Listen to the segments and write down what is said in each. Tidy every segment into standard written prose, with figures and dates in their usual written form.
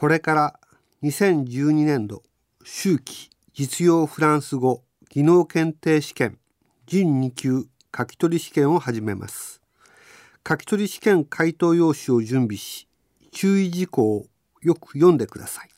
これから2012年度秋季実用フランス語技能検定試験準2級書き取り試験を始めます。書き取り試験回答用紙を準備し、注意事項をよく読んでください。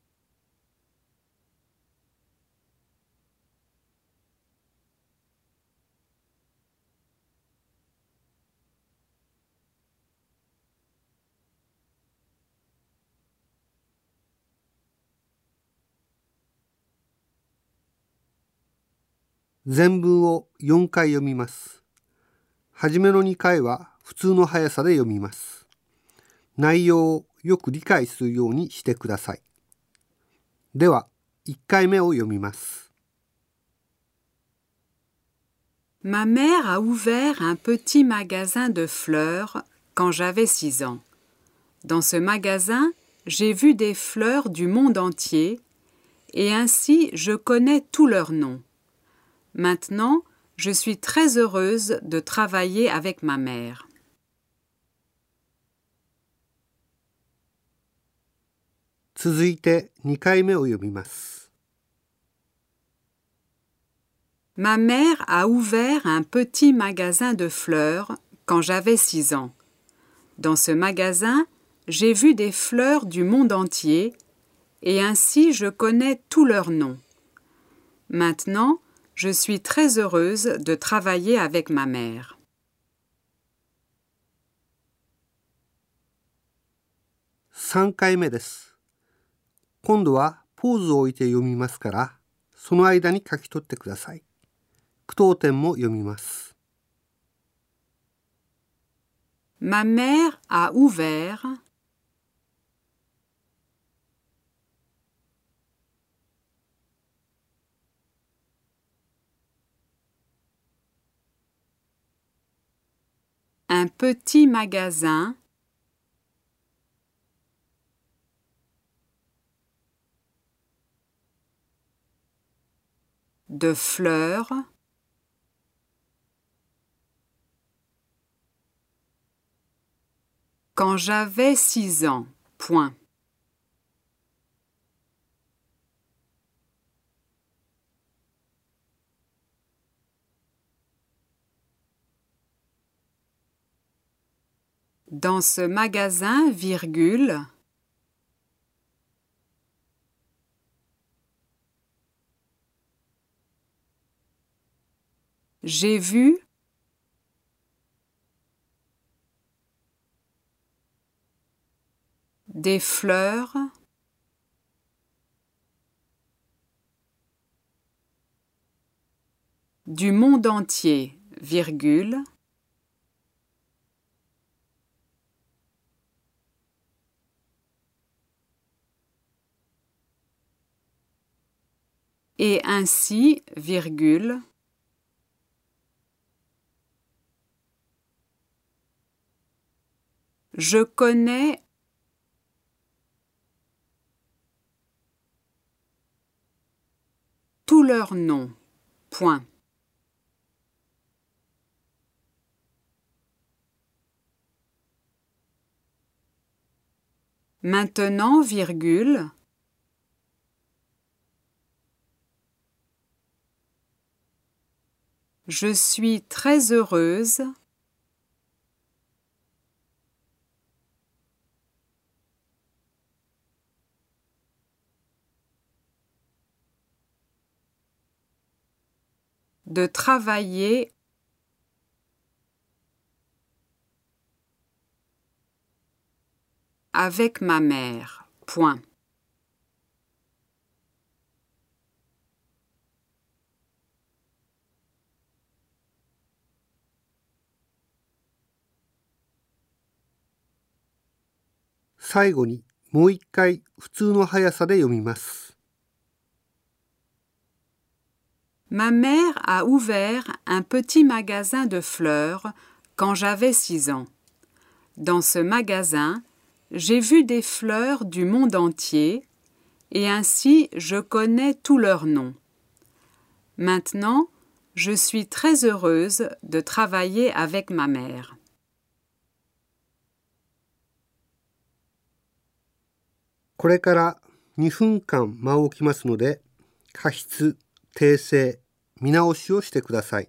全文を4回読みます。はじめの2回は普通の速さで読みます。内容をよく理解するようにしてください。では、1回目を読みます。 Ma mère a ouvert un petit magasin de fleurs quand j'avais 6 ans. Dans ce magasin, j'ai vu des fleurs du monde entier et ainsi je connais tous leurs noms. Maintenant, je suis très heureuse de travailler avec ma mère. 続いて2回目を読みます。 Ma mère a ouvert un petit magasin de fleurs quand j'avais 6 ans. Dans ce magasin, j'ai vu des fleurs du monde entier et ainsi je connais tous leurs noms. Maintenant, je suis très heureuse de travailler avec ma mère. 3回目です。今度はポーズを置いて読みますから、その間に書き取ってください。句読点も読みます。 Ma mère a ouvert un petit magasin de fleurs quand j'avais 6 ans. Point. Dans ce magasin, virgule, j'ai vu des fleurs du monde entier, virgule, et ainsi, virgule, je connais tous leurs noms. Point. Maintenant, virgule, je suis très heureuse de travailler avec ma mère. Point. « 最後にもう一回普通の速さで読みます。 Ma mère a ouvert un petit magasin de fleurs quand j'avais 6 ans. Dans ce magasin, j'ai vu des fleurs du monde entier et ainsi je connais tous leurs noms. Maintenant, je suis très heureuse de travailler avec ma mère. ここれから2分間間を置きますので、加筆、訂正、見直しをしてください。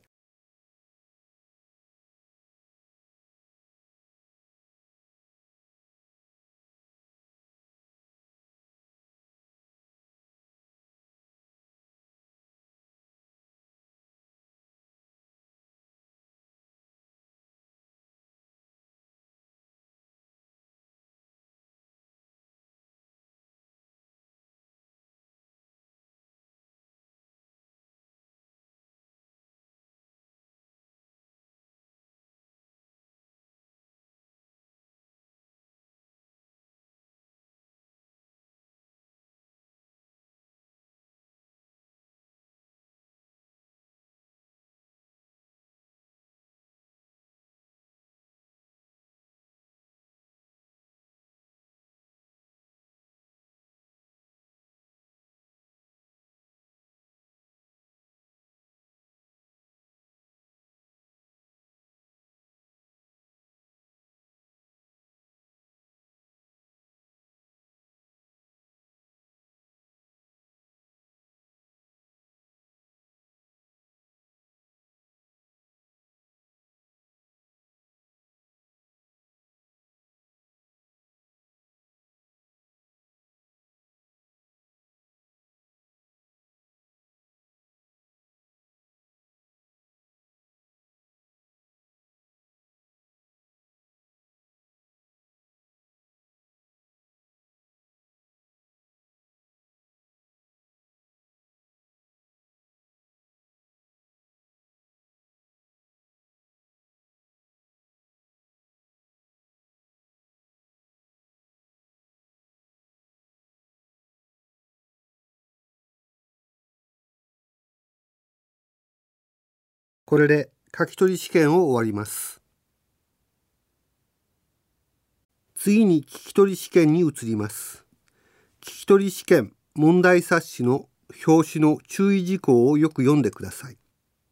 これで書き取り試験を終わります。次に聞き取り試験に移ります。聞き取り試験問題冊子の表紙の注意事項をよく読んでください。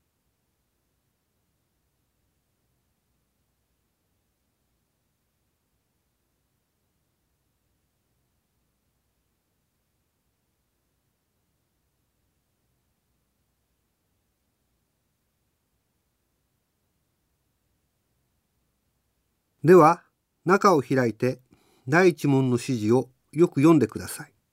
では、中を開いて第一問の指示をよく読んでください。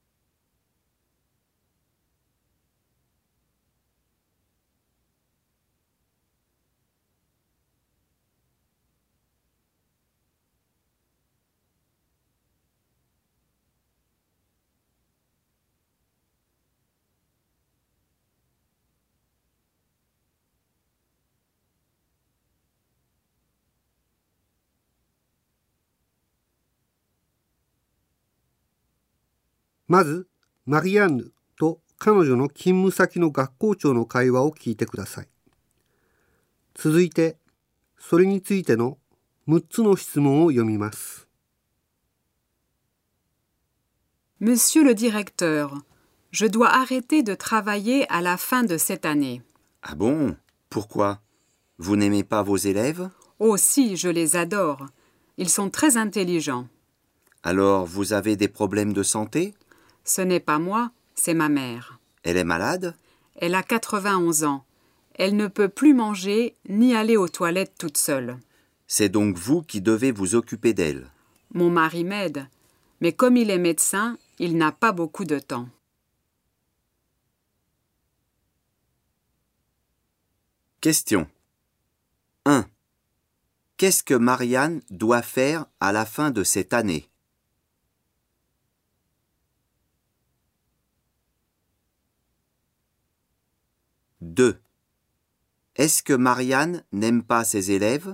まず、マリアンヌと彼女の勤務先の学校長の会話を聞いてください。続いて、それについての6つの質問を読みます。 Monsieur le directeur, je dois arrêter de travailler à la fin de cette année. Ah bon? Pourquoi? Vous n'aimez pas vos élèves? Oh si, je les adore. Ils sont très intelligents. Alors, vous avez des problèmes de santé? Ce n'est pas moi, c'est ma mère. Elle est malade? Elle a 91 ans. Elle ne peut plus manger ni aller aux toilettes toute seule. C'est donc vous qui devez vous occuper d'elle. Mon mari m'aide, mais comme il est médecin, il n'a pas beaucoup de temps. Question 1. Qu'est-ce que Marianne doit faire à la fin de cette année? Deux. Est-ce que Marianne n'aime pas ses élèves?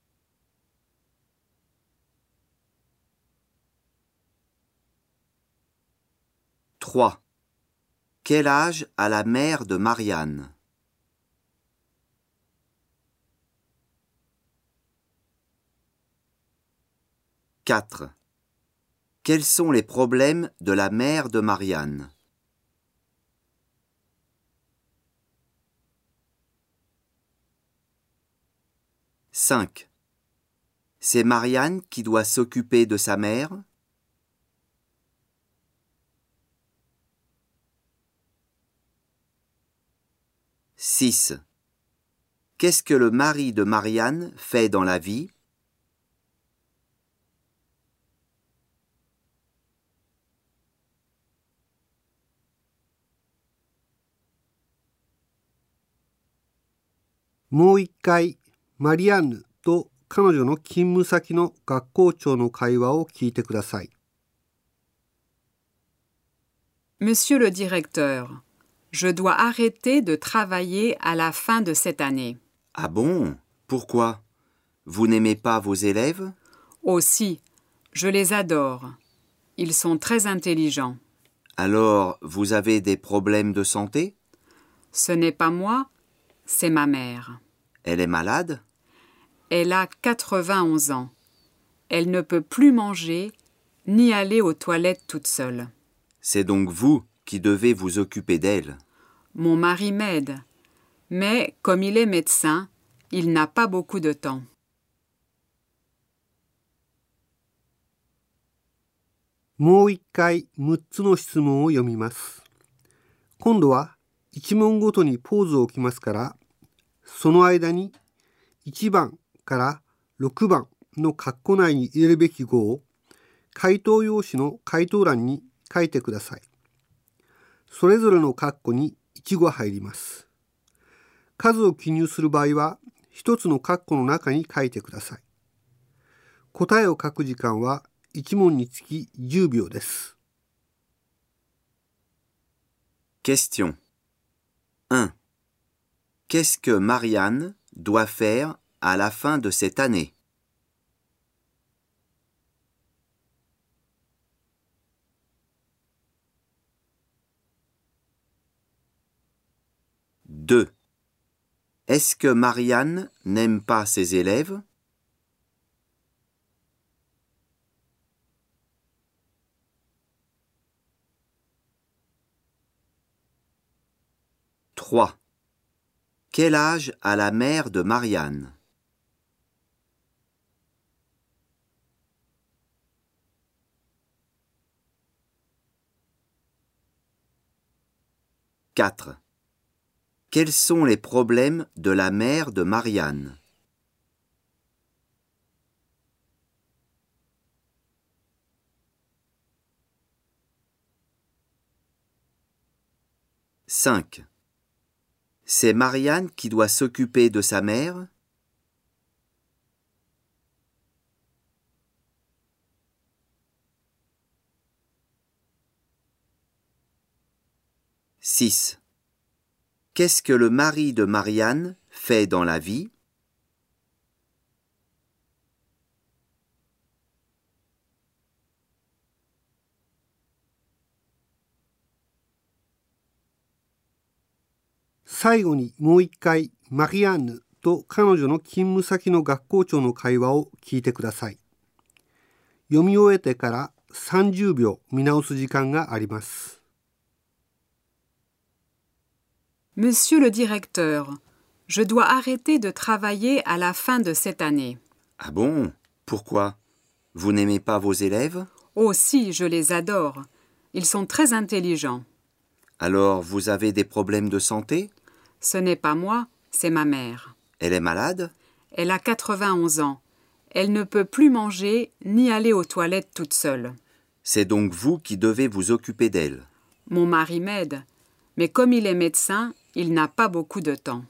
Trois. Quel âge a la mère de Marianne? Quatre. Quels sont les problèmes de la mère de Marianne? Cinq. C'est Marianne qui doit s'occuper de sa mère? 6. Qu'est-ce que le mari de Marianne fait dans la vie? もう一回、マリアンヌと彼女の勤務先の学校長の会話を聞いてください。 Monsieur le directeur, je dois arrêter de travailler à la fin de cette année. Ah bon? Pourquoi? Vous n'aimez pas vos élèves? Aussi, je les adore. Ils sont très intelligents. Alors, vous avez des problèmes de santé? Ce n'est pas moi, c'est ma mère. Elle est malade? Elle a 91 ans. Elle ne peut plus manger ni aller aux toilettes toute seule. C'est donc vous qui devez vous occuper d'elle. Mon mari m'aide, mais comme il est médecin, il n'a pas beaucoup de temps. もう一回6つの質問を読みます。今度は1問ごとにポーズを置きますから、その間に1番から6番の括弧内に入れるべき語を回答用紙の回答欄に書いてください。それぞれの括弧に1語入ります。数を記入する場合は1つの括弧の中に書いてください。答えを書く時間は1問につき10秒です。 Question 1. Qu'est-ce que Marianne doit faire à la fin de cette année? Deux. Est-ce que Marianne n'aime pas ses élèves? Trois. Quel âge a la mère de Marianne? Quatre. Quels sont les problèmes de la mère de Marianne? Cinq. C'est Marianne qui doit s'occuper de sa mère? Six. Qu'est-ce que le mari de Marianne fait dans la vie? « 最後にもう一回マリアンヌと彼女の勤務先の学校長の会話を聞いてください。読み終えてから30秒見直す時間があります。 Monsieur le directeur, je dois arrêter de travailler à la fin de cette année. Ah bon? Pourquoi? Vous n'aimez pas vos élèves? Oh si, je les adore. Ils sont très intelligents. Alors, vous avez des problèmes de santé? Ce n'est pas moi, c'est ma mère. Elle est malade? Elle a 91 ans. Elle ne peut plus manger ni aller aux toilettes toute seule. C'est donc vous qui devez vous occuper d'elle. Mon mari m'aide, mais comme il est médecin, il n'a pas beaucoup de temps.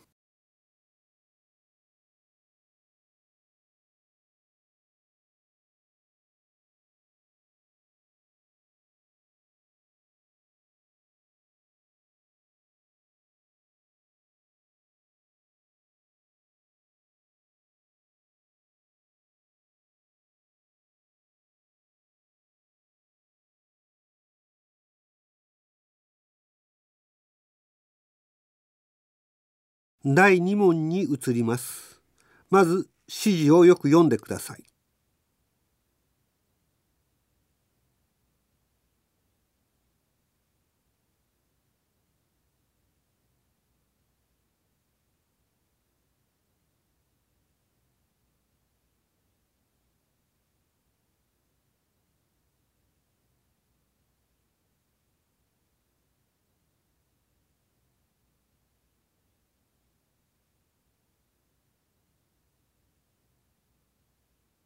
第2問に移ります。まず指示をよく読んでください。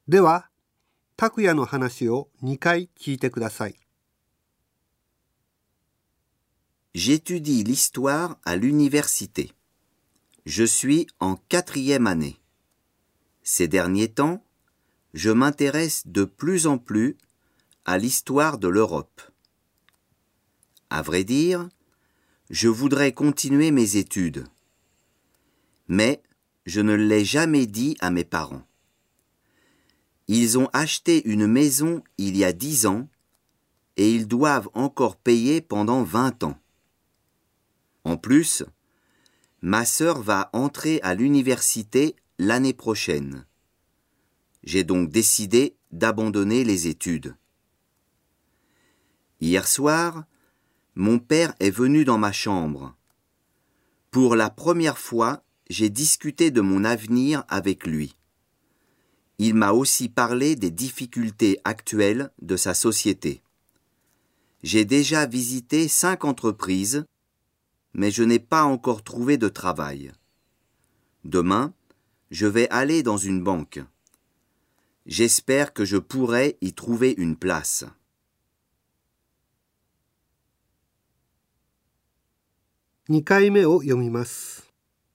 では、拓也の話を2回聞いてください。 J'étudie l'histoire à l'université. Je suis en 4e année. Ces derniers temps, je m'intéresse de plus en plus à l'histoire de l'Europe. À vrai dire, je voudrais continuer mes études. Mais je ne l'ai jamais dit à mes parents. Ils ont acheté une maison il y a 10 ans et ils doivent encore payer pendant 20 ans. En plus, ma sœur va entrer à l'université l'année prochaine. J'ai donc décidé d'abandonner les études. Hier soir, mon père est venu dans ma chambre. Pour la première fois, j'ai discuté de mon avenir avec lui. Il m'a aussi parlé des difficultés actuelles de sa société. J'ai déjà visité 5 entreprises, mais je n'ai pas encore trouvé de travail. Demain, je vais aller dans une banque. J'espère que je pourrai y trouver une place. 2回目を読みます。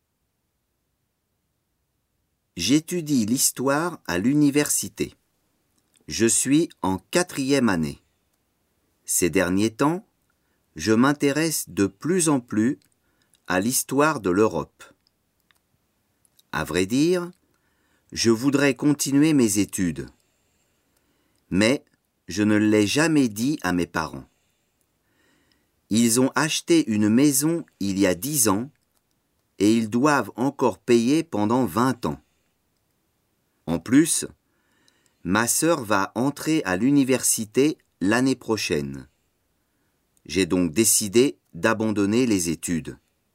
J'étudie l'histoire à l'université. Je suis en 4e année. Ces derniers temps, je m'intéresse de plus en plus à l'histoire de l'Europe. À vrai dire, je voudrais continuer mes études. Mais je ne l'ai jamais dit à mes parents. Ils ont acheté une maison il y a 10 ans et ils doivent encore payer pendant 20 ans. En plus, ma sœur va entrer à l'université l'année prochaine. J'ai donc décidé d'abandonner les études.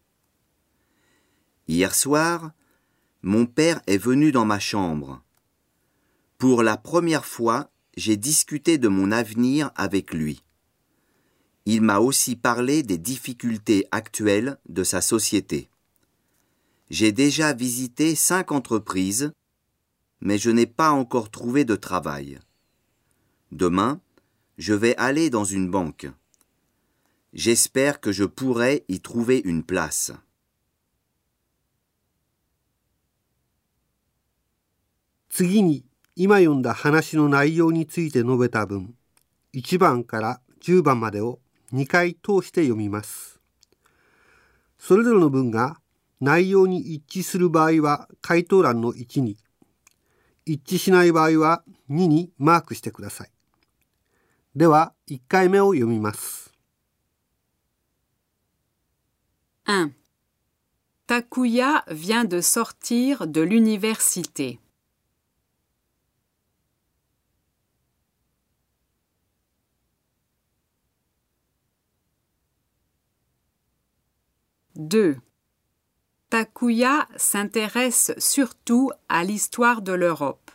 Hier soir, mon père est venu dans ma chambre. Pour la première fois, j'ai discuté de mon avenir avec lui. Il m'a aussi parlé des difficultés actuelles de sa société. J'ai déjà visité 5 entreprises, mais je n'ai pas encore trouvé de travail. Demain, je vais aller dans une banque. J'espère que je pourrai y trouver une place. 次に今読んだ話の内容について述べた文、1番から10番までを2回通して読みます。それぞれの文が内容に一致する場合は回答欄の1に、一致しない場合は2にマークしてください。では1回目を読みます。 1. Takuya vient de sortir de l'université. 2. Takuya s'intéresse surtout à l'histoire de l'Europe.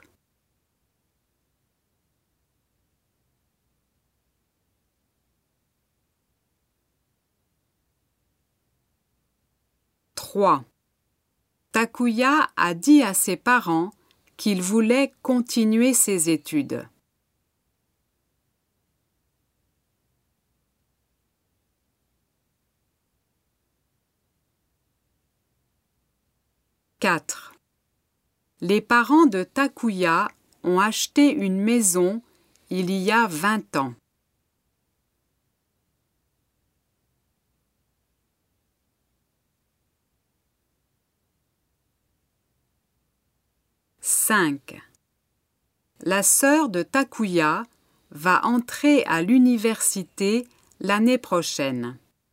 3. Takuya a dit à ses parents qu'il voulait continuer ses études. 4. Les parents de Takuya ont acheté une maison il y a 20 ans. 5. La sœur de Takuya va entrer à l'université l'année prochaine.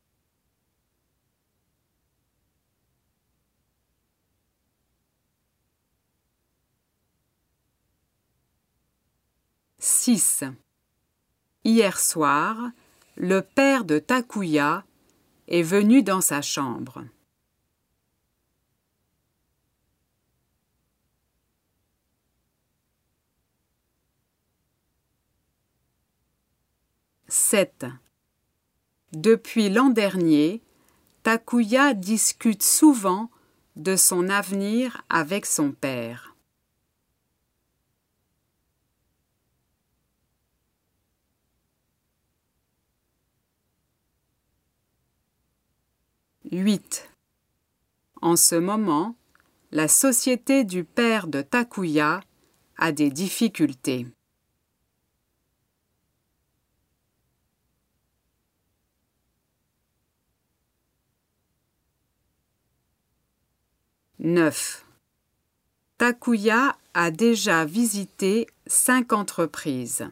6. Hier soir, le père de Takuya est venu dans sa chambre. 7. Depuis l'an dernier, Takuya discute souvent de son avenir avec son père. 8. En ce moment, la société du père de Takuya a des difficultés. « 9. Takuya a déjà visité 5 entreprises.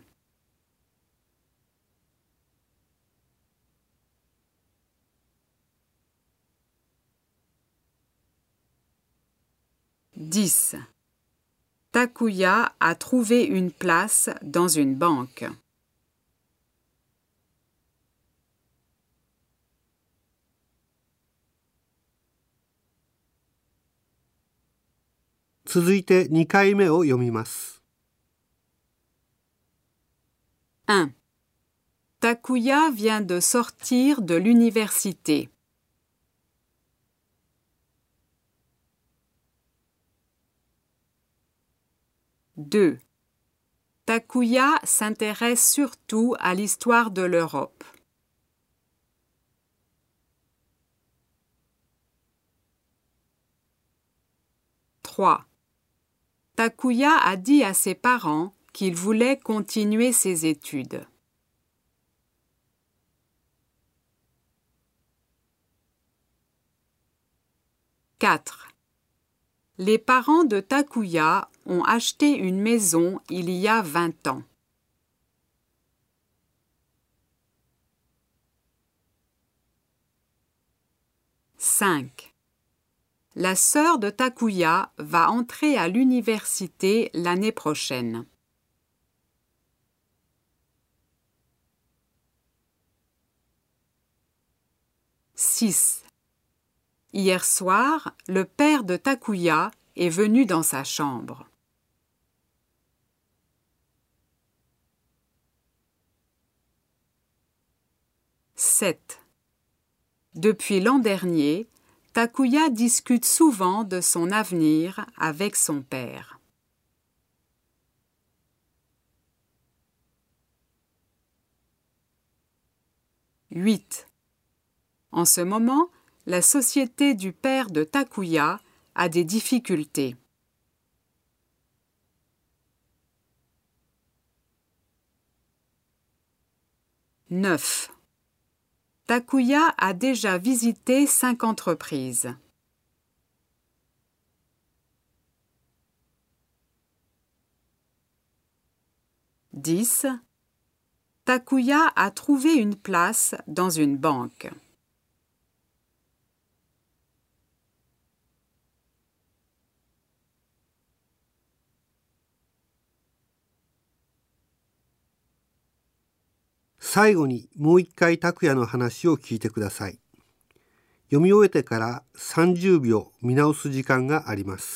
« 10. Takuya a trouvé une place dans une banque. » 続いて2回目を読みます。 1. Takuya vient de sortir de l'université. Deux. Takuya s'intéresse surtout à l'histoire de l'Europe. Trois. Takuya a dit à ses parents qu'il voulait continuer ses études. Quatre. Les parents de Takuya ont acheté une maison il y a 20 ans. Cinq. La sœur de Takuya va entrer à l'université l'année prochaine. Six. Hier soir, le père de Takuya est venu dans sa chambre. Sept. Depuis l'an dernier, Takuya discute souvent de son avenir avec son père. Huit. En ce moment, la société du père de Takuya a des difficultés. Neuf. Takuya a déjà visité 5 entreprises. Dix. Takuya a trouvé une place dans une banque. 最後にもう一回拓也の話を聞いてください。読み終えてから30秒見直す時間があります。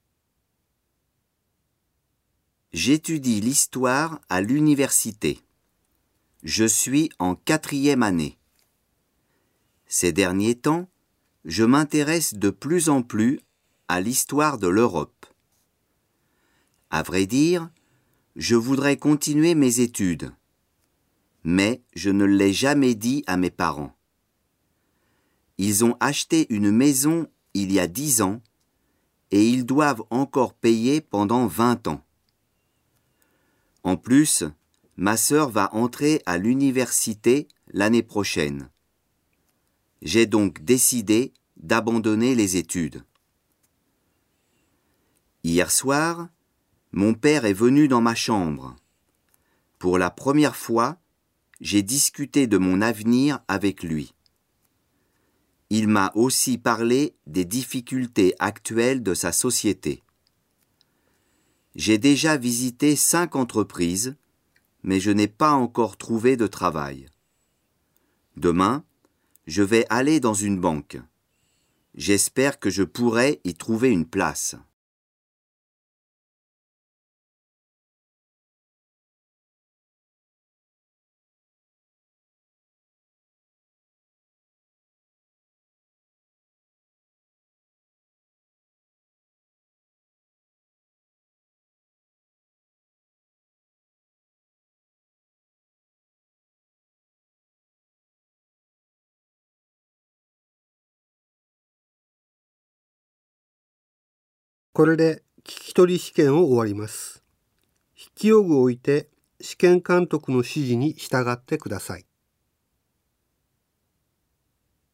J'étudie l'histoire à l'université. Je suis en 4e année. Ces derniers temps, je m'intéresse de plus en plus à l'histoire de l'Europe. À vrai dire, je voudrais continuer mes études. Mais je ne l'ai jamais dit à mes parents. Ils ont acheté une maison il y a 10 ans et ils doivent encore payer pendant 20 ans. En plus, ma sœur va entrer à l'université l'année prochaine. J'ai donc décidé d'abandonner les études. Hier soir, mon père est venu dans ma chambre. Pour la première fois, j'ai discuté de mon avenir avec lui. Il m'a aussi parlé des difficultés actuelles de sa société. J'ai déjà visité 5 entreprises, mais je n'ai pas encore trouvé de travail. Demain, je vais aller dans une banque. J'espère que je pourrai y trouver une place. これで聞き取り試験を終わります。筆記用具を置いて試験監督の指示に従ってください。